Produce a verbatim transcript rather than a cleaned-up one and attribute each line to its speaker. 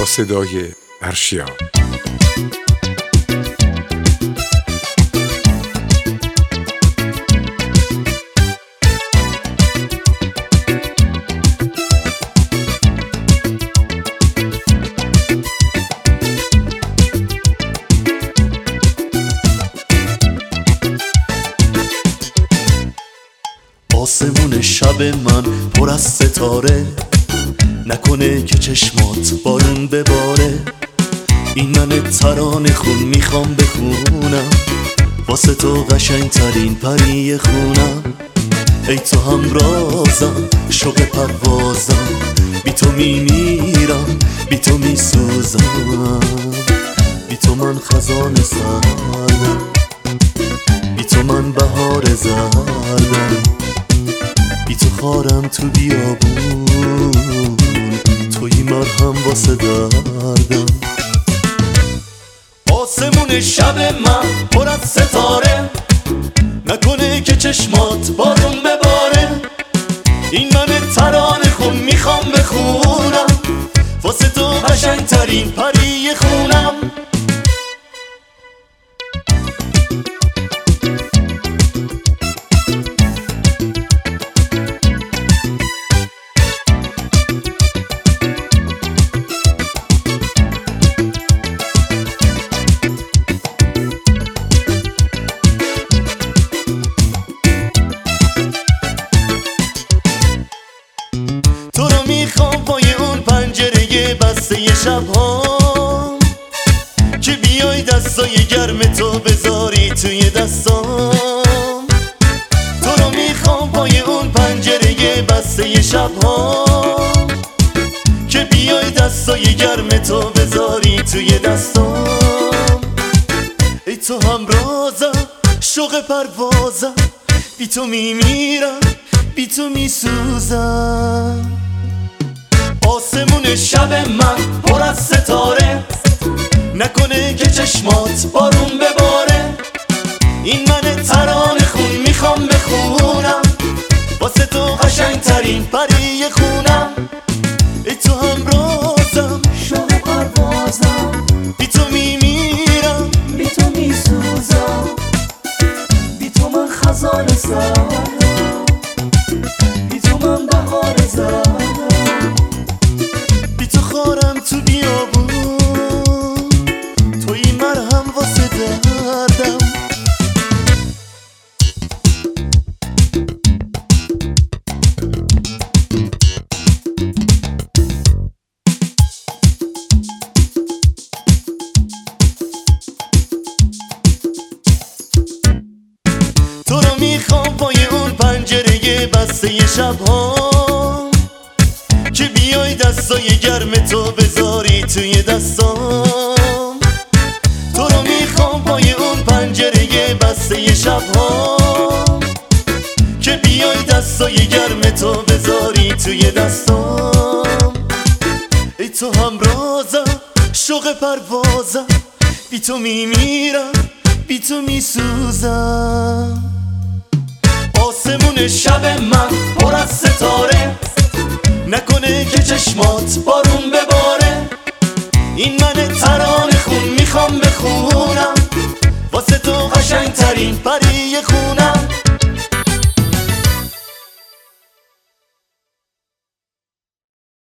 Speaker 1: صدای ارشیا.
Speaker 2: آسمون شب من پر از ستاره، نکنه که چشمات بارون بباره. این من ترانه خون میخوام بخونم، واسه تو قشنگ ترین پری خونم. ای تو همرازم، شوق پروازم، بی تو میمیرم، بی تو میسوزم. بی تو من خزان سردم، بی تو من بهار زردم، بی تو خارم تو بیابون، توی مرهم واسه دردم. آسمون شب من پر از ستاره، نکنه که چشمات بارون بباره. این من ترانه خون میخوام بخونم، واسه تو قشنگ ترین پری خونم. تو رو میخوام پای اون پنجره بسته شب‌ها، که بیای دستای گرم تو بذاری توی دستام. تو رو میخوام پای اون پنجره بسته شب‌ها، که بیای دستای گرم تو بذاری توی دستام. ای تو همرازم، شوق پروازم، بی تو میمیرم، بی تو میسوزم. آسمون شب من پر از ستاره، نکنه که چشمات بارون بباره. این من ترانه خون میخوام بخونم، واسه تو قشنگ ترین پری خونم. ای تو همرازم،
Speaker 3: شوق پروازم،
Speaker 2: بی تو میمیرم،
Speaker 3: بی تو میسوزم. بی تو من خزان سردم، بی تو من بهار زردم،
Speaker 2: بی تو خارم تو بیابون، توی مرهم واسه دردم. تو رو میخوام پای اون پنجره بسته شب‌ها، که بیای دستای گرم تو بذاری توی دستام. تو رو میخوام پای اون پنجره بسته شب‌ها، که بیای دستای گرم تو بذاری توی دستام. ای تو همرازم، شوق پروازم، بی تو میمیرم، بی تو میسوزم. آسمون شب من پر از ستاره، نکنه که چشمات بارون بباره. این من ترانه خون میخوام بخونم، واسه تو قشنگ ترین پری خونم.